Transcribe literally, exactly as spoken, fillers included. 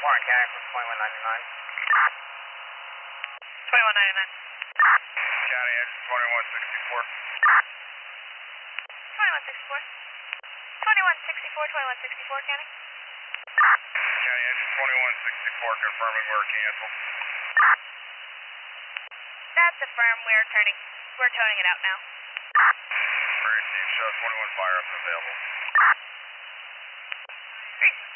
Warren County for twenty-one ninety-nine. twenty-one ninety-nine. County X twenty-one sixty-four. twenty-one sixty-four. twenty-one sixty-four, twenty-one sixty-four, County. County X twenty-one sixty-four confirming we're canceled. That's affirmed. We're turning. We're towing it out now. Emergency team show twenty-one fire up and available. Great.